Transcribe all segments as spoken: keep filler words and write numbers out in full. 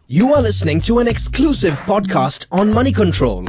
You are listening to an exclusive podcast on Money Control.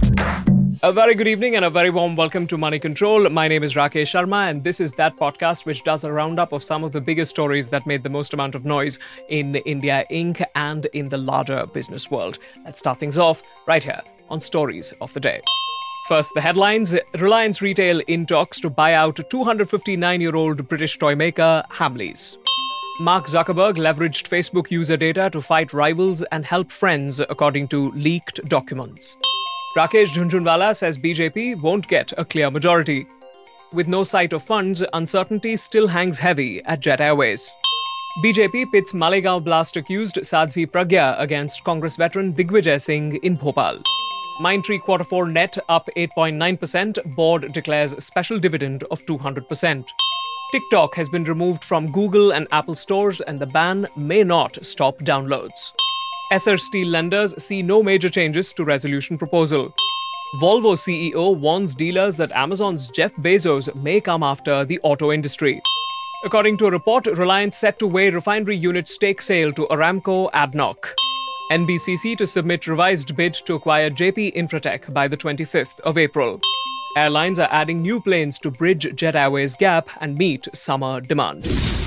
A very good evening and a very warm welcome to Money Control. My name is Rakesh Sharma and this is that podcast which does a roundup of some of the biggest stories that made the most amount of noise in India Incorporated and in the larger business world. Let's start things off right here on Stories of the Day. First, the headlines. Reliance Retail in talks to buy out two hundred fifty-nine-year-old British toy maker Hamleys. Mark Zuckerberg leveraged Facebook user data to fight rivals and help friends, according to leaked documents. Rakesh Jhunjhunwala says B J P won't get a clear majority. With no sight of funds, uncertainty still hangs heavy at Jet Airways. B J P pits Malegaon blast accused Sadhvi Pragya against Congress veteran Digvijay Singh in Bhopal. Mindtree quarter four net up eight point nine percent, board declares special dividend of two hundred percent. TikTok has been removed from Google and Apple stores and the ban may not stop downloads. Esser Steel lenders see no major changes to resolution proposal. Volvo C E O warns dealers that Amazon's Jeff Bezos may come after the auto industry. According to a report, Reliance set to weigh refinery unit stake sale to Aramco A D N O C. N B C C to submit revised bid to acquire J P Infratech by the twenty-fifth of April. Airlines are adding new planes to bridge Jet Airways gap and meet summer demand.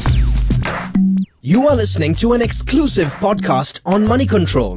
You are listening to an exclusive podcast on Money Control.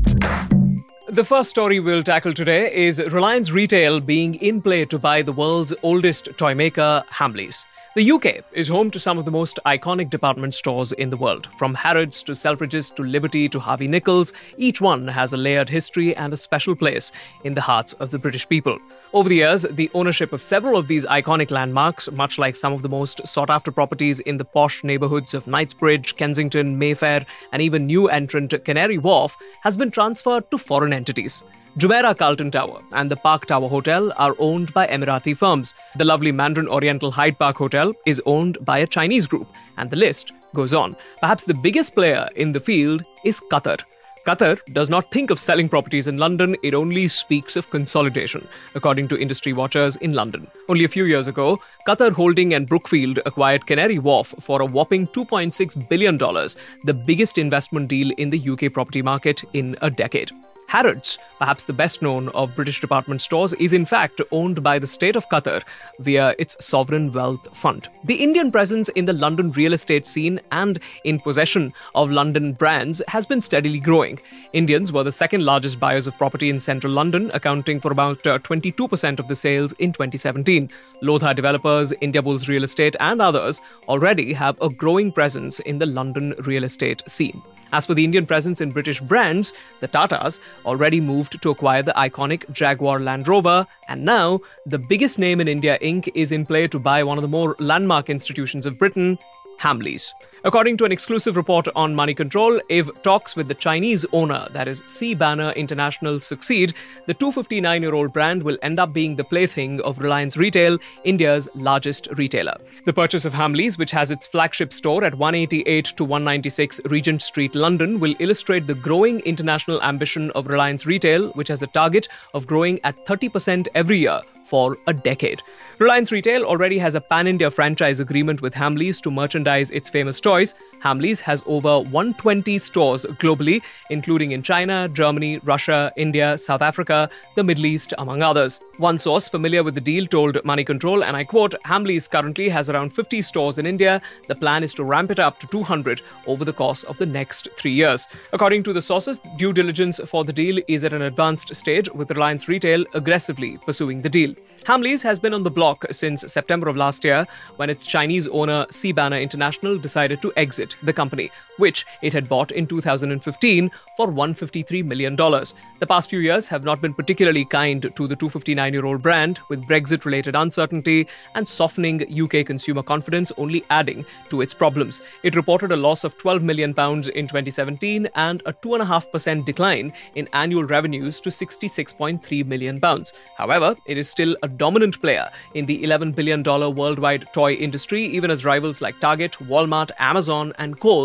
The first story we'll tackle today is Reliance Retail being in play to buy the world's oldest toy maker, Hamleys. The U K is home to some of the most iconic department stores in the world. From Harrods to Selfridges to Liberty to Harvey Nichols, each one has a layered history and a special place in the hearts of the British people. Over the years, the ownership of several of these iconic landmarks, much like some of the most sought-after properties in the posh neighbourhoods of Knightsbridge, Kensington, Mayfair, and even new entrant Canary Wharf, has been transferred to foreign entities. Jumeirah Carlton Tower and the Park Tower Hotel are owned by Emirati firms. The lovely Mandarin Oriental Hyde Park Hotel is owned by a Chinese group, and the list goes on. Perhaps the biggest player in the field is Qatar. Qatar does not think of selling properties in London, it only speaks of consolidation, according to industry watchers in London. Only a few years ago, Qatar Holding and Brookfield acquired Canary Wharf for a whopping two point six billion dollars, the biggest investment deal in the U K property market in a decade. Harrods, perhaps the best known of British department stores, is in fact owned by the state of Qatar via its sovereign wealth fund. The Indian presence in the London real estate scene and in possession of London brands has been steadily growing. Indians were the second largest buyers of property in central London, accounting for about uh, twenty-two percent of the sales in twenty seventeen. Lotha developers, Indiabulls Real Estate and others already have a growing presence in the London real estate scene. As for the Indian presence in British brands, the Tatas already moved to acquire the iconic Jaguar Land Rover, and now the biggest name in India Incorporated is in play to buy one of the more landmark institutions of Britain, Hamleys. According to an exclusive report on Money Control, if talks with the Chinese owner, that is Sea-Banner International, succeed, the two hundred fifty-nine-year-old brand will end up being the plaything of Reliance Retail, India's largest retailer. The purchase of Hamleys, which has its flagship store at one eighty-eight to one ninety-six Regent Street, London, will illustrate the growing international ambition of Reliance Retail, which has a target of growing at thirty percent every year for a decade. Reliance Retail already has a pan-India franchise agreement with Hamleys to merchandise its famous toys. Hamleys has over one hundred twenty stores globally, including in China, Germany, Russia, India, South Africa, the Middle East, among others. One source familiar with the deal told Money Control, and I quote, "Hamleys currently has around fifty stores in India. The plan is to ramp it up to two hundred over the course of the next three years. According to the sources, due diligence for the deal is at an advanced stage, with Reliance Retail aggressively pursuing the deal. Hamleys has been on the block since September of last year, when its Chinese owner Sea-Banner International decided to exit the company, which it had bought in two thousand fifteen for one hundred fifty-three million dollars. The past few years have not been particularly kind to the two hundred fifty-nine-year-old brand, with Brexit-related uncertainty and softening U K consumer confidence only adding to its problems. It reported a loss of twelve million pounds in twenty seventeen and a two point five percent decline in annual revenues to sixty-six point three million pounds. However, it is still a dominant player in the eleven billion dollars worldwide toy industry, even as rivals like Target, Walmart, Amazon, and Kohl's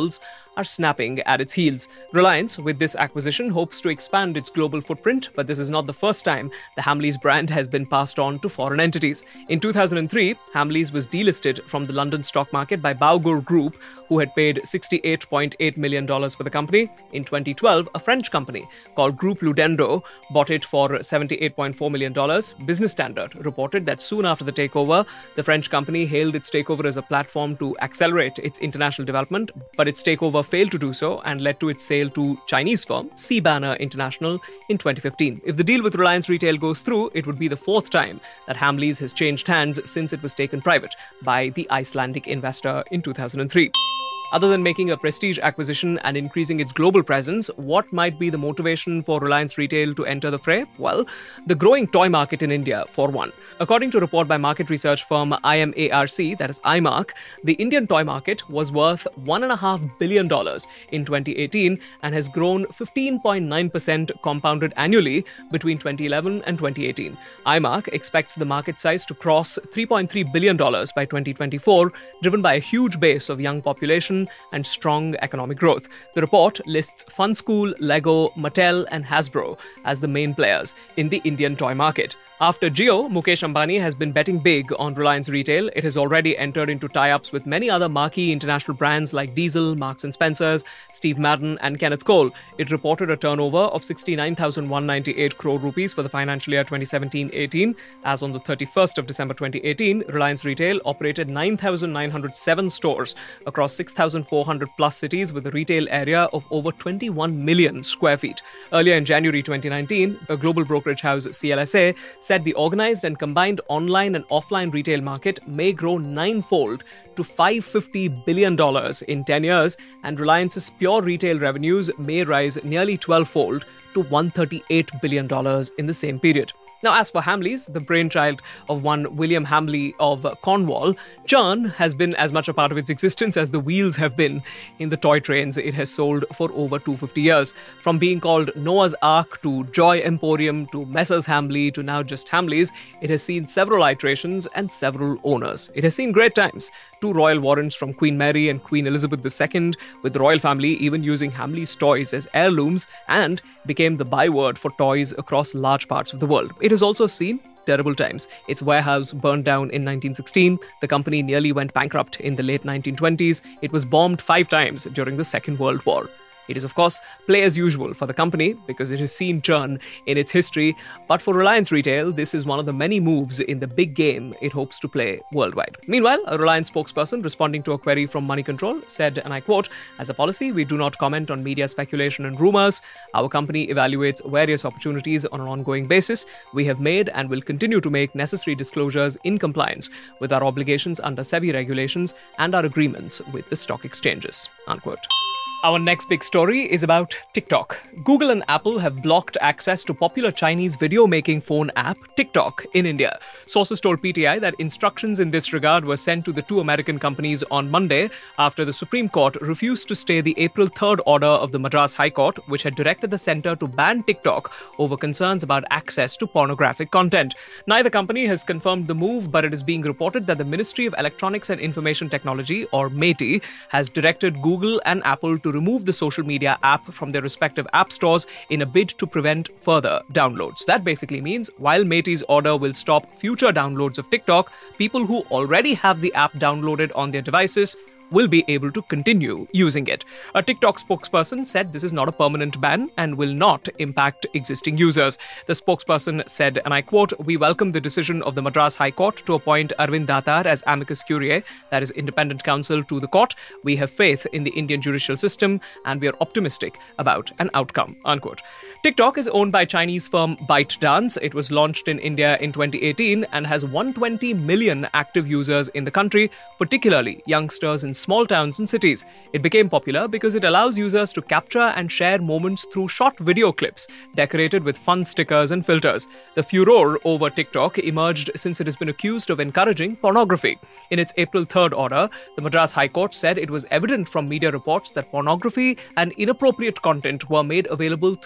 are snapping at its heels. Reliance, with this acquisition, hopes to expand its global footprint, but this is not the first time the Hamleys brand has been passed on to foreign entities. In two thousand three, Hamleys was delisted from the London stock market by Baugur Group, who had paid sixty-eight point eight million dollars for the company. In twenty twelve, a French company called Groupe Ludendo bought it for seventy-eight point four million dollars. Business Standard reported that soon after the takeover, the French company hailed its takeover as a platform to accelerate its international development, but its takeover failed to do so and led to its sale to Chinese firm C-Banner International in twenty fifteen. If the deal with Reliance Retail goes through, it would be the fourth time that Hamleys has changed hands since it was taken private by the Icelandic investor in two thousand three. Other than making a prestige acquisition and increasing its global presence, what might be the motivation for Reliance Retail to enter the fray? Well, the growing toy market in India, for one. According to a report by market research firm I M A R C, that is I M A R C, the Indian toy market was worth one point five billion dollars in twenty eighteen and has grown fifteen point nine percent compounded annually between twenty eleven and twenty eighteen. I M A R C expects the market size to cross three point three billion dollars by twenty twenty-four, driven by a huge base of young population and strong economic growth. The report lists Fun School, Lego, Mattel, and Hasbro as the main players in the Indian toy market. After Jio, Mukesh Ambani has been betting big on Reliance Retail. It has already entered into tie-ups with many other marquee international brands like Diesel, Marks and Spencer's, Steve Madden, and Kenneth Cole. It reported a turnover of sixty-nine thousand one hundred ninety-eight crore rupees for the financial year twenty seventeen eighteen. As on the thirty-first of December twenty eighteen, Reliance Retail operated nine thousand nine hundred seven stores across six thousand four hundred plus cities with a retail area of over twenty-one million square feet. Earlier in January twenty nineteen, a global brokerage house, C L S A, said the organized and combined online and offline retail market may grow ninefold to five hundred fifty billion dollars in ten years, and Reliance's pure retail revenues may rise nearly twelve-fold to one hundred thirty-eight billion dollars in the same period. Now, as for Hamleys, the brainchild of one William Hamley of Cornwall, churn has been as much a part of its existence as the wheels have been in the toy trains it has sold for over two hundred fifty years. From being called Noah's Ark to Joy Emporium to Messrs Hamley to now just Hamleys, it has seen several iterations and several owners. It has seen great times. Two royal warrants from Queen Mary and Queen Elizabeth the Second, with the royal family even using Hamleys toys as heirlooms, and became the byword for toys across large parts of the world. It has also seen terrible times. Its warehouse burned down in nineteen sixteen. The company nearly went bankrupt in the late nineteen twenties. It was bombed five times during the Second World War. It is, of course, play as usual for the company because it has seen churn in its history. But for Reliance Retail, this is one of the many moves in the big game it hopes to play worldwide. Meanwhile, a Reliance spokesperson responding to a query from Money Control said, and I quote, "As a policy, we do not comment on media speculation and rumors. Our company evaluates various opportunities on an ongoing basis. We have made and will continue to make necessary disclosures in compliance with our obligations under SEBI regulations and our agreements with the stock exchanges." Unquote. Our next big story is about TikTok. Google and Apple have blocked access to popular Chinese video-making phone app TikTok in India. Sources told P T I that instructions in this regard were sent to the two American companies on Monday after the Supreme Court refused to stay the April third order of the Madras High Court, which had directed the centre to ban TikTok over concerns about access to pornographic content. Neither company has confirmed the move, but it is being reported that the Ministry of Electronics and Information Technology, or MeitY, has directed Google and Apple to remove the social media app from their respective app stores in a bid to prevent further downloads. That basically means while MeitY's order will stop future downloads of TikTok, people who already have the app downloaded on their devices will be able to continue using it. A TikTok spokesperson said this is not a permanent ban and will not impact existing users. The spokesperson said, and I quote, "We welcome the decision of the Madras High Court to appoint Arvind Datar as amicus curiae, that is independent counsel to the court. We have faith in the Indian judicial system and we are optimistic about an outcome." Unquote. TikTok is owned by Chinese firm ByteDance. It was launched in India in twenty eighteen and has one hundred twenty million active users in the country, particularly youngsters in small towns and cities. It became popular because it allows users to capture and share moments through short video clips decorated with fun stickers and filters. The furor over TikTok emerged since it has been accused of encouraging pornography. In its April third order, the Madras High Court said it was evident from media reports that pornography and inappropriate content were made available through such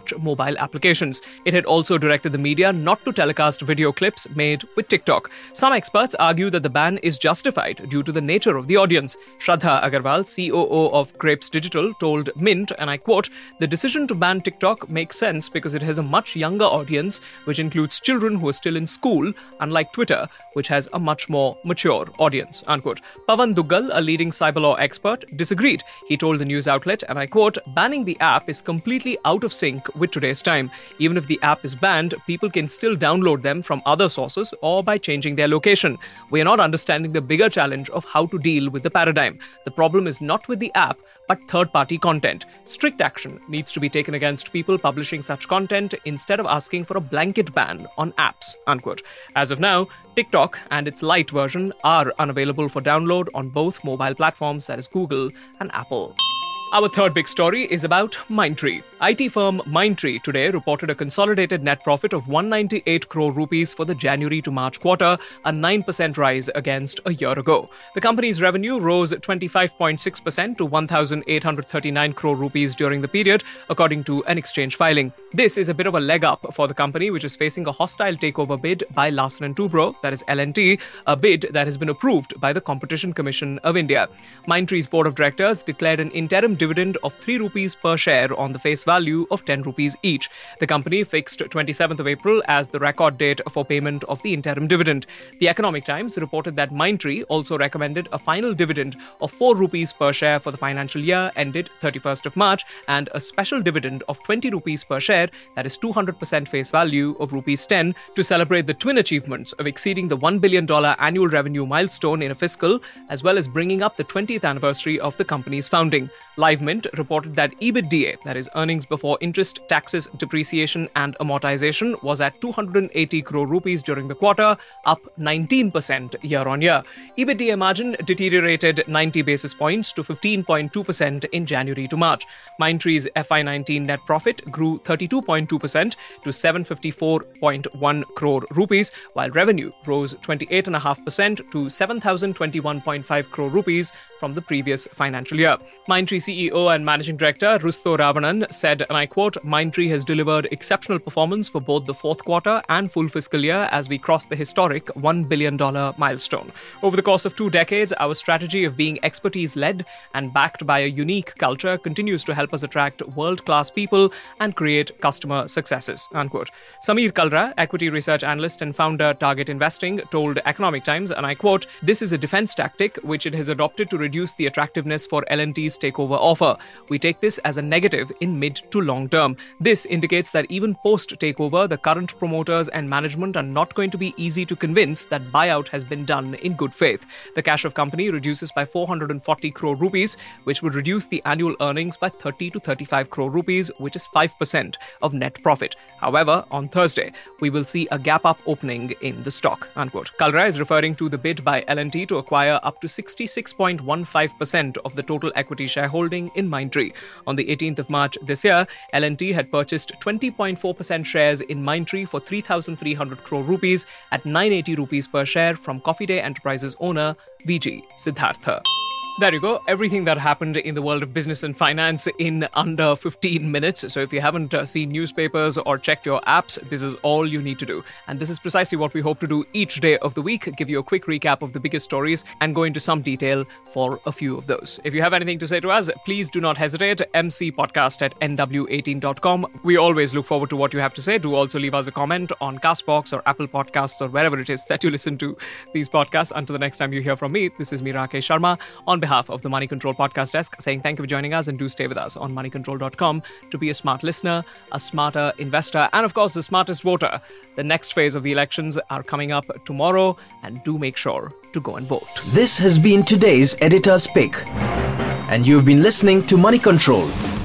watch mobile applications. It had also directed the media not to telecast video clips made with TikTok. Some experts argue that the ban is justified due to the nature of the audience. Shraddha Agarwal, C O O of Grapes Digital, told Mint, and I quote, "The decision to ban TikTok makes sense because it has a much younger audience, which includes children who are still in school, unlike Twitter, which has a much more mature audience," unquote. Pawan Duggal, a leading cyber law expert, disagreed. He told the news outlet, and I quote, "Banning the app is completely out of sync with today's time. Even if the app is banned, people can still download them from other sources or by changing their location. We are not understanding the bigger challenge of how to deal with the paradigm. The problem is not with the app, but third-party content. Strict action needs to be taken against people publishing such content instead of asking for a blanket ban on apps," unquote. As of now, TikTok and its light version are unavailable for download on both mobile platforms, that is Google and Apple. Our third big story is about Mindtree. I T firm Mindtree today reported a consolidated net profit of one hundred ninety-eight crore rupees for the January to March quarter, a nine percent rise against a year ago. The company's revenue rose twenty-five point six percent to one thousand eight hundred thirty-nine crore rupees during the period, according to an exchange filing. This is a bit of a leg up for the company, which is facing a hostile takeover bid by Larsen and Toubro, that is L and T, a bid that has been approved by the Competition Commission of India. Mindtree's board of directors declared an interim dividend of three rupees per share on the face value of ten rupees each. The company fixed twenty-seventh of April as the record date for payment of the interim dividend. The Economic Times reported that Mindtree also recommended a final dividend of four rupees per share for the financial year ended thirty-first of March and a special dividend of twenty rupees per share, that is two hundred percent face value of rupees ten, to celebrate the twin achievements of exceeding the one billion dollars annual revenue milestone in a fiscal, as well as bringing up the twentieth anniversary of the company's founding. LiveMint reported that EBITDA, that is earnings before interest, taxes, depreciation and amortization, was at two hundred eighty crore rupees during the quarter, up nineteen percent year-on-year. EBITDA margin deteriorated ninety basis points to fifteen point two percent in January to March. Mindtree's F Y nineteen net profit grew thirty-two point two percent to seven hundred fifty-four point one crore rupees, while revenue rose twenty-eight point five percent to seven thousand twenty-one point five crore rupees from the previous financial year. Mindtree C E O and Managing Director Rusto Ravanan said, and I quote, "Mindtree has delivered exceptional performance for both the fourth quarter and full fiscal year as we cross the historic one billion dollars milestone. Over the course of two decades, our strategy of being expertise-led and backed by a unique culture continues to help us attract world-class people and create customer successes," unquote. Samir Kalra, equity research analyst and founder Target Investing, told Economic Times, and I quote, "This is a defense tactic which it has adopted to reduce the attractiveness for L and T's takeover offer. We take this as a negative in mid to long term. This indicates that even post-takeover, the current promoters and management are not going to be easy to convince that buyout has been done in good faith. The cash of company reduces by four hundred forty crore rupees, which would reduce the annual earnings by thirty to thirty-five crore rupees, which is five percent of net profit. However, on Thursday, we will see a gap-up opening in the stock," unquote. Kalra is referring to the bid by L and T to acquire up to sixty-six point one five percent of the total equity shareholding in Mindtree. On the eighteenth of March this year, L and T had purchased twenty point four percent shares in Mindtree for three thousand three hundred crore rupees at nine hundred eighty rupees per share from Coffee Day Enterprises owner V G Siddhartha. There you go. Everything that happened in the world of business and finance in under fifteen minutes. So if you haven't uh, seen newspapers or checked your apps, this is all you need to do. And this is precisely what we hope to do each day of the week, give you a quick recap of the biggest stories and go into some detail for a few of those. If you have anything to say to us, please do not hesitate. m c podcast at n w eighteen dot com. We always look forward to what you have to say. Do also leave us a comment on Castbox or Apple Podcasts or wherever it is that you listen to these podcasts. Until the next time you hear from me, this is me, Rakesh Sharma, on behalf of the Money Control Podcast Desk, saying thank you for joining us and do stay with us on money control dot com to be a smart listener, a smarter investor, and of course the smartest voter. The next phase of the elections are coming up tomorrow, and do make sure to go and vote. This has been today's editor's pick, and you've been listening to Money Control.